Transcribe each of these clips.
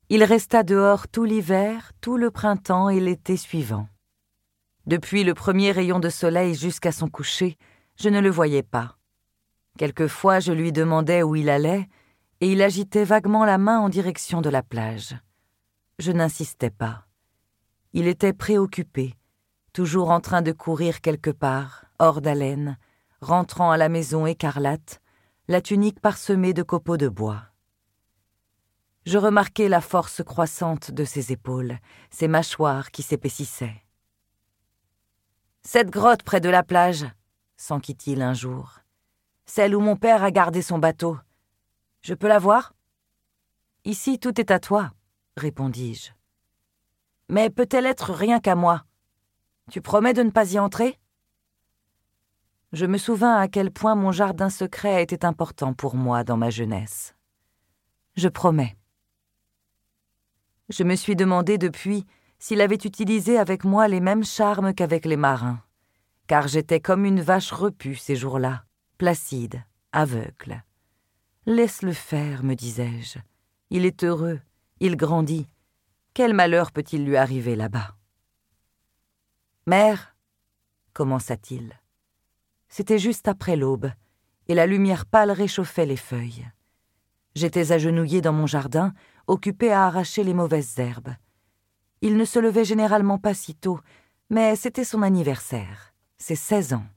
Il resta dehors tout l'hiver, tout le printemps et l'été suivant. Depuis le premier rayon de soleil jusqu'à son coucher, je ne le voyais pas. Quelquefois, je lui demandais où il allait, et il agitait vaguement la main en direction de la plage. Je n'insistais pas. Il était préoccupé, toujours en train de courir quelque part, hors d'haleine, rentrant à la maison écarlate, la tunique parsemée de copeaux de bois. Je remarquai la force croissante de ses épaules, ses mâchoires qui s'épaississaient. « Cette grotte près de la plage, s'enquit-il un jour, celle où mon père a gardé son bateau. Je peux la voir ? » « Ici, tout est à toi, » répondis-je. « Mais peut-elle être rien qu'à moi ? Tu promets de ne pas y entrer ? » Je me souvins à quel point mon jardin secret était important pour moi dans ma jeunesse. Je promets. Je me suis demandé depuis s'il avait utilisé avec moi les mêmes charmes qu'avec les marins, car j'étais comme une vache repue ces jours-là, placide, aveugle. « Laisse-le faire, me disais-je. Il est heureux, il grandit. Quel malheur peut-il lui arriver là-bas ?»« Mère, commença-t-il. C'était juste après l'aube, et la lumière pâle réchauffait les feuilles. J'étais agenouillée dans mon jardin, occupée à arracher les mauvaises herbes. Il ne se levait généralement pas si tôt, mais c'était son anniversaire, ses 16 ans.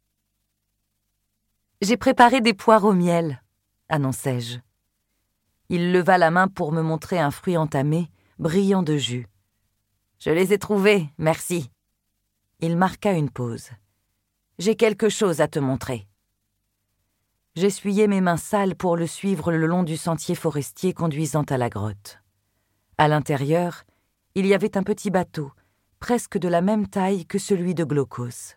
« J'ai préparé des poires au miel, » annonçai-je. Il leva la main pour me montrer un fruit entamé, brillant de jus. « Je les ai trouvés, merci. » Il marqua une pause. « J'ai quelque chose à te montrer. » J'essuyai mes mains sales pour le suivre le long du sentier forestier conduisant à la grotte. À l'intérieur, il y avait un petit bateau, presque de la même taille que celui de Glaucos.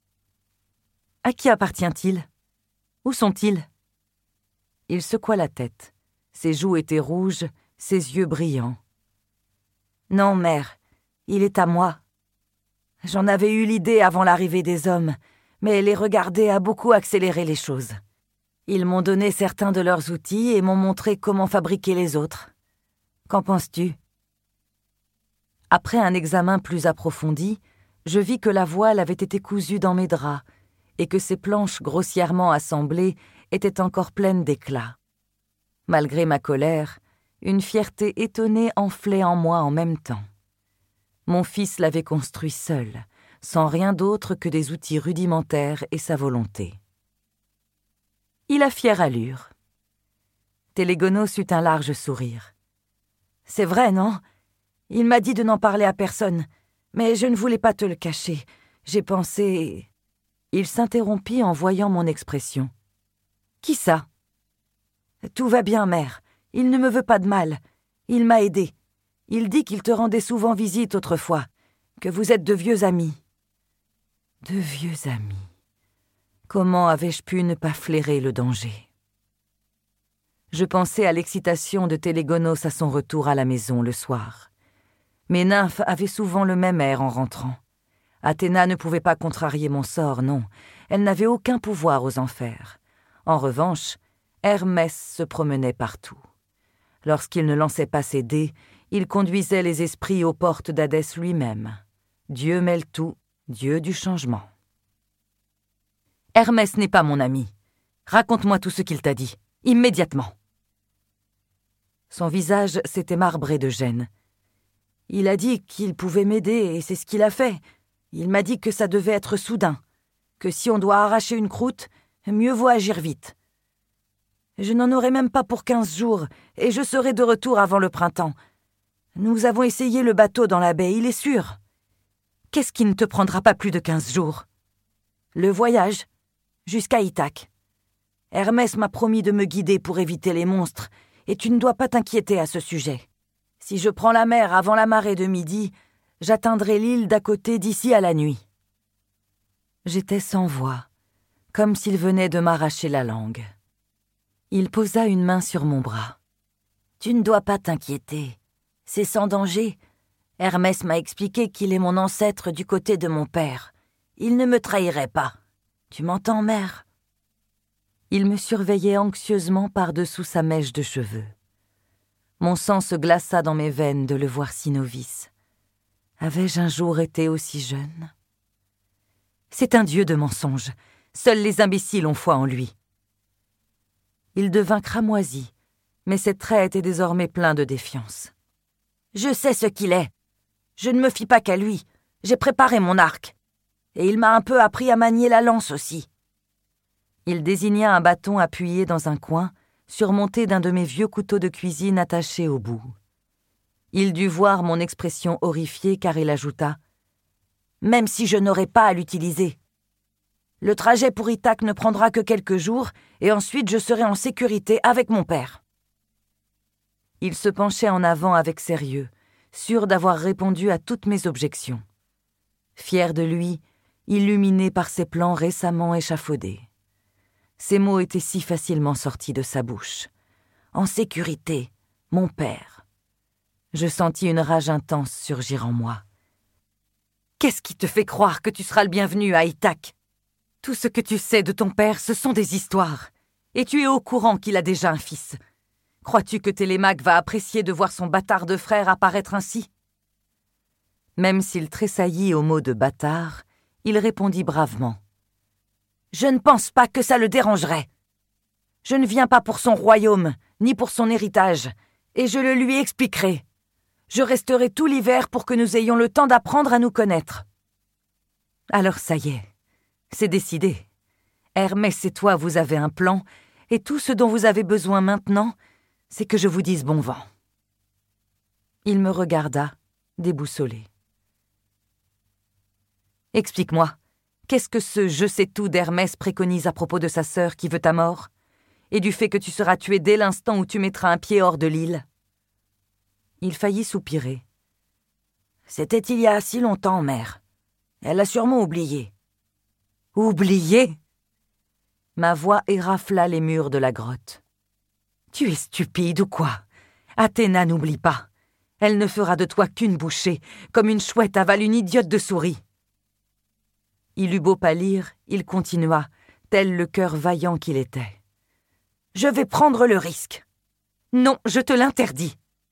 « À qui appartient-il ? Où sont-ils » Il secoua la tête. Ses joues étaient rouges, ses yeux brillants. « Non, mère, il est à moi. J'en avais eu l'idée avant l'arrivée des hommes, mais les regarder a beaucoup accéléré les choses. Ils m'ont donné certains de leurs outils et m'ont montré comment fabriquer les autres. Qu'en penses-tu » Après un examen plus approfondi, je vis que la voile avait été cousue dans mes draps et que ces planches grossièrement assemblées étaient encore pleines d'éclat. Malgré ma colère, une fierté étonnée enflait en moi en même temps. Mon fils l'avait construit seul, sans rien d'autre que des outils rudimentaires et sa volonté. Il a fière allure. Télégonos eut un large sourire. « C'est vrai, non ? Il m'a dit de n'en parler à personne, mais je ne voulais pas te le cacher. J'ai pensé... » Il s'interrompit en voyant mon expression. « Qui ça ? » « Tout va bien, mère. Il ne me veut pas de mal. Il m'a aidé. Il dit qu'il te rendait souvent visite autrefois, que vous êtes de vieux amis. » De vieux amis. Comment avais-je pu ne pas flairer le danger ? Je pensais à l'excitation de Télégonos à son retour à la maison le soir. Mes nymphes avaient souvent le même air en rentrant. Athéna ne pouvait pas contrarier mon sort, non. Elle n'avait aucun pouvoir aux enfers. En revanche, Hermès se promenait partout. Lorsqu'il ne lançait pas ses dés, il conduisait les esprits aux portes d'Hadès lui-même. Dieu mêle tout, Dieu du changement. « Hermès n'est pas mon ami. Raconte-moi tout ce qu'il t'a dit, immédiatement. » Son visage s'était marbré de gêne. « Il a dit qu'il pouvait m'aider et c'est ce qu'il a fait. Il m'a dit que ça devait être soudain, que si on doit arracher une croûte, mieux vaut agir vite. Je n'en aurai même pas pour 15 jours et je serai de retour avant le printemps. Nous avons essayé le bateau dans la baie, il est sûr. Qu'est-ce qui ne te prendra pas plus de 15 jours ? Le voyage, jusqu'à Ithaque. Hermès m'a promis de me guider pour éviter les monstres et tu ne dois pas t'inquiéter à ce sujet. Si je prends la mer avant la marée de midi, j'atteindrai l'île d'à côté d'ici à la nuit. » J'étais sans voix, comme s'il venait de m'arracher la langue. Il posa une main sur mon bras. « Tu ne dois pas t'inquiéter. C'est sans danger. Hermès m'a expliqué qu'il est mon ancêtre du côté de mon père. Il ne me trahirait pas. Tu m'entends, mère ?» Il me surveillait anxieusement par-dessous sa mèche de cheveux. Mon sang se glaça dans mes veines de le voir si novice. Avais-je un jour été aussi jeune? C'est un dieu de mensonges. Seuls les imbéciles ont foi en lui. Il devint cramoisi, mais ses traits étaient désormais pleins de défiance. Je sais ce qu'il est. Je ne me fie pas qu'à lui. J'ai préparé mon arc. Et il m'a un peu appris à manier la lance aussi. Il désigna un bâton appuyé dans un coin, surmonté d'un de mes vieux couteaux de cuisine attachés au bout. Il dut voir mon expression horrifiée car il ajouta « Même si je n'aurais pas à l'utiliser. Le trajet pour Ithaque ne prendra que quelques jours et ensuite je serai en sécurité avec mon père. » Il se penchait en avant avec sérieux, sûr d'avoir répondu à toutes mes objections. Fier de lui, illuminé par ses plans récemment échafaudés. Ces mots étaient si facilement sortis de sa bouche. En sécurité, mon père. Je sentis une rage intense surgir en moi. Qu'est-ce qui te fait croire que tu seras le bienvenu à Ithaque? Tout ce que tu sais de ton père, ce sont des histoires. Et tu es au courant qu'il a déjà un fils. Crois-tu que Télémaque va apprécier de voir son bâtard de frère apparaître ainsi? Même s'il tressaillit au mot de bâtard, il répondit bravement. Je ne pense pas que ça le dérangerait. Je ne viens pas pour son royaume, ni pour son héritage, et je le lui expliquerai. Je resterai tout l'hiver pour que nous ayons le temps d'apprendre à nous connaître. Alors ça y est, c'est décidé. Hermès et toi, vous avez un plan, et tout ce dont vous avez besoin maintenant, c'est que je vous dise bon vent. Il me regarda, déboussolé. Explique-moi, qu'est-ce que ce « je sais tout » d'Hermès préconise à propos de sa sœur qui veut ta mort, et du fait que tu seras tué dès l'instant où tu mettras un pied hors de l'île? Il faillit soupirer. C'était il y a si longtemps, mère. Elle a sûrement oublié. Oublié? Ma voix érafla les murs de la grotte. Tu es stupide ou quoi? Athéna n'oublie pas. Elle ne fera de toi qu'une bouchée, comme une chouette avale une idiote de souris. Il eut beau pâlir, il continua, tel le cœur vaillant qu'il était. Je vais prendre le risque. Non, je te l'interdis.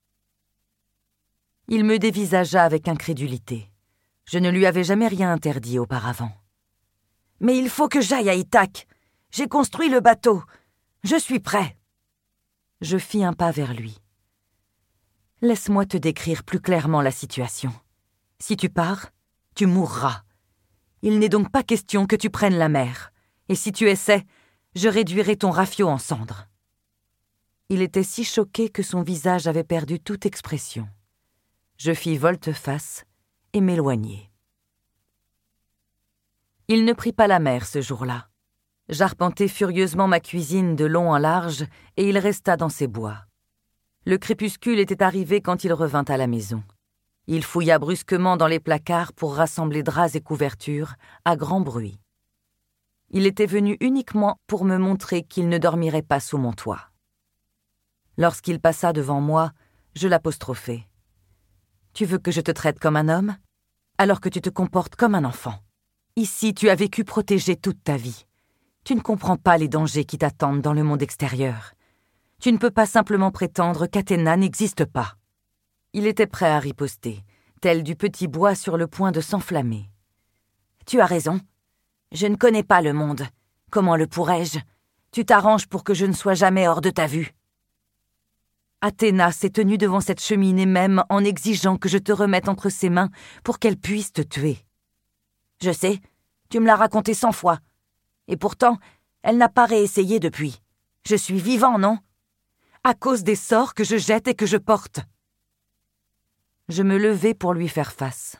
Il me dévisagea avec incrédulité. Je ne lui avais jamais rien interdit auparavant. Mais il faut que j'aille à Ithaque. J'ai construit le bateau. Je suis prêt. Je fis un pas vers lui. Laisse-moi te décrire plus clairement la situation. Si tu pars, tu mourras. Il n'est donc pas question que tu prennes la mer. Et si tu essaies, je réduirai ton rafiot en cendres. Il était si choqué que son visage avait perdu toute expression. Je fis volte-face et m'éloignai. Il ne prit pas la mer ce jour-là. J'arpentai furieusement ma cuisine de long en large et il resta dans ses bois. Le crépuscule était arrivé quand il revint à la maison. Il fouilla brusquement dans les placards pour rassembler draps et couvertures, à grand bruit. Il était venu uniquement pour me montrer qu'il ne dormirait pas sous mon toit. Lorsqu'il passa devant moi, je l'apostrophai. « Tu veux que je te traite comme un homme, alors que tu te comportes comme un enfant. Ici, tu as vécu protégé toute ta vie. Tu ne comprends pas les dangers qui t'attendent dans le monde extérieur. Tu ne peux pas simplement prétendre qu'Athéna n'existe pas. » Il était prêt à riposter, tel du petit bois sur le point de s'enflammer. « Tu as raison. Je ne connais pas le monde. Comment le pourrais-je? Tu t'arranges pour que je ne sois jamais hors de ta vue. » Athéna s'est tenue devant cette cheminée même en exigeant que je te remette entre ses mains pour qu'elle puisse te tuer. Je sais, tu me l'as raconté 100 fois. Et pourtant, elle n'a pas réessayé depuis. Je suis vivant, non? À cause des sorts que je jette et que je porte. Je me levai pour lui faire face.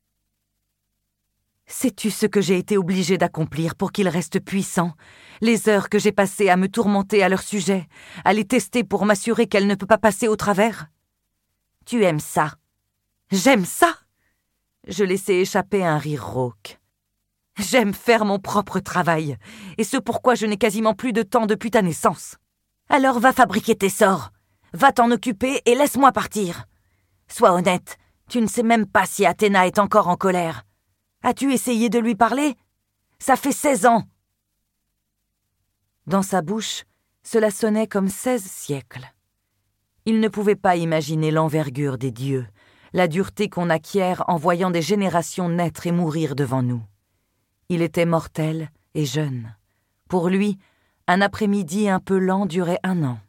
Sais-tu ce que j'ai été obligée d'accomplir pour qu'il reste puissant? Les heures que j'ai passées à me tourmenter à leur sujet, à les tester pour m'assurer qu'elle ne peut pas passer au travers? Tu aimes ça? J'aime ça? Je laissai échapper un rire rauque. J'aime faire mon propre travail, et ce pourquoi je n'ai quasiment plus de temps depuis ta naissance. Alors va fabriquer tes sorts, va t'en occuper et laisse-moi partir. Sois honnête, tu ne sais même pas si Athéna est encore en colère. As-tu essayé de lui parler? Ça fait 16 ans. Dans sa bouche, cela sonnait comme 16 siècles. Il ne pouvait pas imaginer l'envergure des dieux, la dureté qu'on acquiert en voyant des générations naître et mourir devant nous. Il était mortel et jeune. Pour lui, un après-midi un peu lent durait 1 an.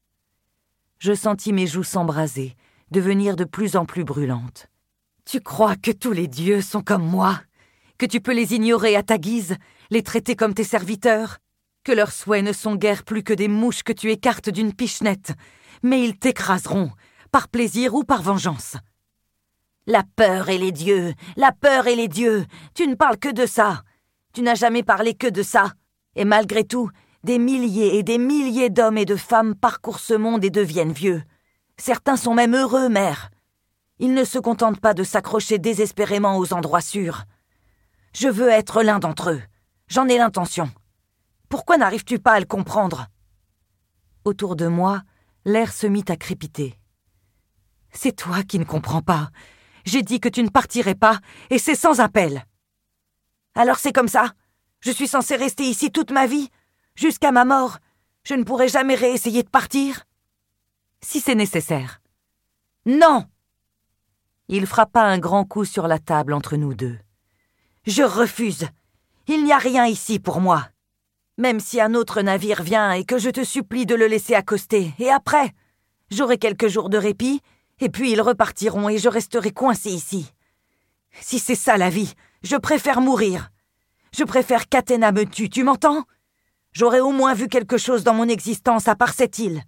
Je sentis mes joues s'embraser, devenir de plus en plus brûlantes. « Tu crois que tous les dieux sont comme moi? Que tu peux les ignorer à ta guise, les traiter comme tes serviteurs? Que leurs souhaits ne sont guère plus que des mouches que tu écartes d'une pichenette, mais ils t'écraseront, par plaisir ou par vengeance. » La peur et les dieux, la peur et les dieux, tu ne parles que de ça. Tu n'as jamais parlé que de ça. Et malgré tout, des milliers et des milliers d'hommes et de femmes parcourent ce monde et deviennent vieux. Certains sont même heureux, mère. Ils ne se contentent pas de s'accrocher désespérément aux endroits sûrs. Je veux être l'un d'entre eux. J'en ai l'intention. Pourquoi n'arrives-tu pas à le comprendre? Autour de moi, l'air se mit à crépiter. C'est toi qui ne comprends pas. J'ai dit que tu ne partirais pas, et c'est sans appel. Alors c'est comme ça. Je suis censée rester ici toute ma vie. Jusqu'à ma mort, je ne pourrai jamais réessayer de partir. Si c'est nécessaire. Non! Il frappa un grand coup sur la table entre nous deux. Je refuse. Il n'y a rien ici pour moi. Même si un autre navire vient et que je te supplie de le laisser accoster, et après, j'aurai quelques jours de répit, et puis ils repartiront et je resterai coincé ici. Si c'est ça la vie, je préfère mourir. Je préfère qu'Athéna me tue, tu m'entends? J'aurais au moins vu quelque chose dans mon existence à part cette île.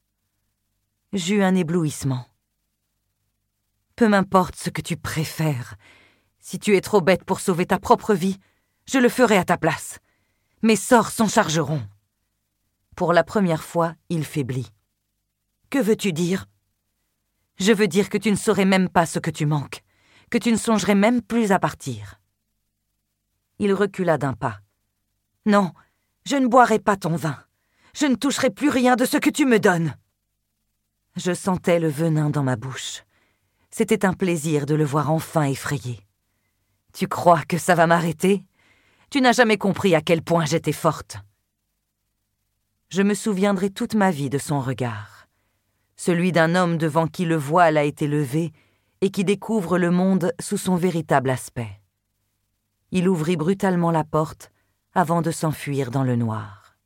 J'eus un éblouissement. Peu m'importe ce que tu préfères. Si tu es trop bête pour sauver ta propre vie, je le ferai à ta place. Mes sorts s'en chargeront. Pour la première fois, il faiblit. Que veux-tu dire? Je veux dire que tu ne saurais même pas ce que tu manques, que tu ne songerais même plus à partir. Il recula d'un pas. Non, je ne boirai pas ton vin. Je ne toucherai plus rien de ce que tu me donnes. Je sentais le venin dans ma bouche. C'était un plaisir de le voir enfin effrayé. Tu crois que ça va m'arrêter? Tu n'as jamais compris à quel point j'étais forte. Je me souviendrai toute ma vie de son regard. Celui d'un homme devant qui le voile a été levé et qui découvre le monde sous son véritable aspect. Il ouvrit brutalement la porte avant de s'enfuir dans le noir.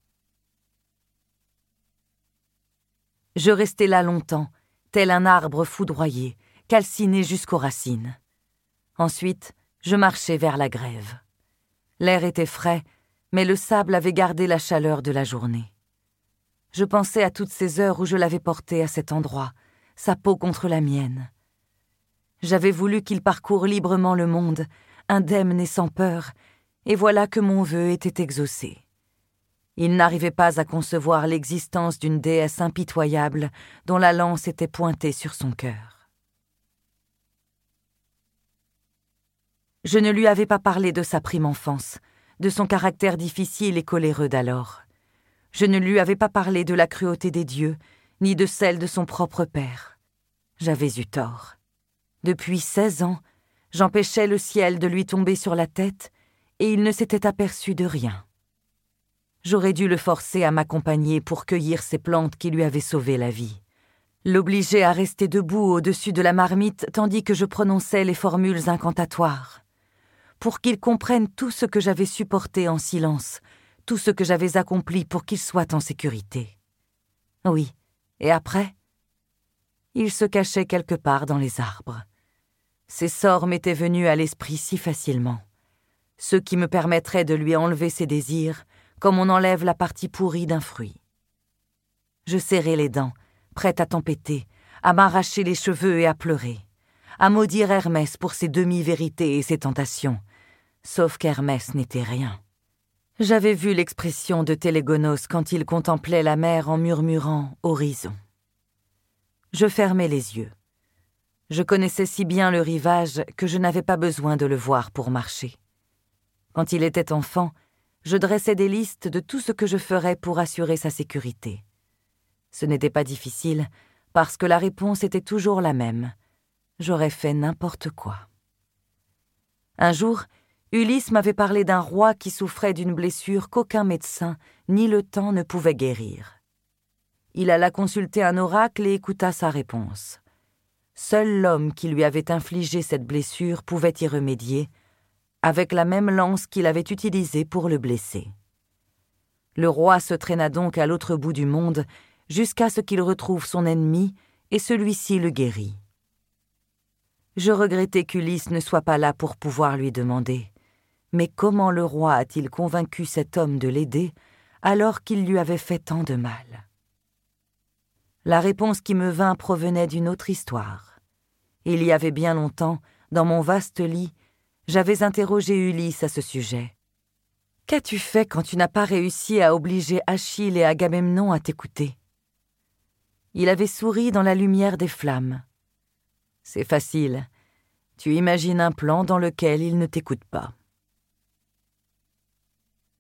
Je restai là longtemps, tel un arbre foudroyé, calciné jusqu'aux racines. Ensuite, je marchai vers la grève. L'air était frais, mais le sable avait gardé la chaleur de la journée. Je pensais à toutes ces heures où je l'avais porté à cet endroit, sa peau contre la mienne. J'avais voulu qu'il parcourt librement le monde, indemne et sans peur, et voilà que mon vœu était exaucé. Il n'arrivait pas à concevoir l'existence d'une déesse impitoyable dont la lance était pointée sur son cœur. Je ne lui avais pas parlé de sa prime enfance, de son caractère difficile et coléreux d'alors. Je ne lui avais pas parlé de la cruauté des dieux, ni de celle de son propre père. J'avais eu tort. Depuis 16 ans, j'empêchais le ciel de lui tomber sur la tête, et il ne s'était aperçu de rien. J'aurais dû le forcer à m'accompagner pour cueillir ces plantes qui lui avaient sauvé la vie. L'obliger à rester debout au-dessus de la marmite tandis que je prononçais les formules incantatoires. Pour qu'il comprenne tout ce que j'avais supporté en silence, tout ce que j'avais accompli pour qu'il soit en sécurité. Oui, et après? Il se cachait quelque part dans les arbres. Ces sorts m'étaient venus à l'esprit si facilement. Ceux qui me permettraient de lui enlever ses désirs, comme on enlève la partie pourrie d'un fruit. Je serrai les dents, prête à tempêter, à m'arracher les cheveux et à pleurer, à maudire Hermès pour ses demi-vérités et ses tentations, sauf qu'Hermès n'était rien. J'avais vu l'expression de Télégonos quand il contemplait la mer en murmurant « Horizon ». Je fermai les yeux. Je connaissais si bien le rivage que je n'avais pas besoin de le voir pour marcher. Quand il était enfant, je dressais des listes de tout ce que je ferais pour assurer sa sécurité. Ce n'était pas difficile, parce que la réponse était toujours la même. J'aurais fait n'importe quoi. Un jour, Ulysse m'avait parlé d'un roi qui souffrait d'une blessure qu'aucun médecin ni le temps ne pouvait guérir. Il alla consulter un oracle et écouta sa réponse. Seul l'homme qui lui avait infligé cette blessure pouvait y remédier, avec la même lance qu'il avait utilisée pour le blesser. Le roi se traîna donc à l'autre bout du monde jusqu'à ce qu'il retrouve son ennemi, et celui-ci le guérit. Je regrettais qu'Ulysse ne soit pas là pour pouvoir lui demander « Mais comment le roi a-t-il convaincu cet homme de l'aider alors qu'il lui avait fait tant de mal ?» La réponse qui me vint provenait d'une autre histoire. Il y avait bien longtemps, dans mon vaste lit, j'avais interrogé Ulysse à ce sujet. « Qu'as-tu fait quand tu n'as pas réussi à obliger Achille et Agamemnon à t'écouter ?» Il avait souri dans la lumière des flammes. « C'est facile. Tu imagines un plan dans lequel ils ne t'écoutent pas. »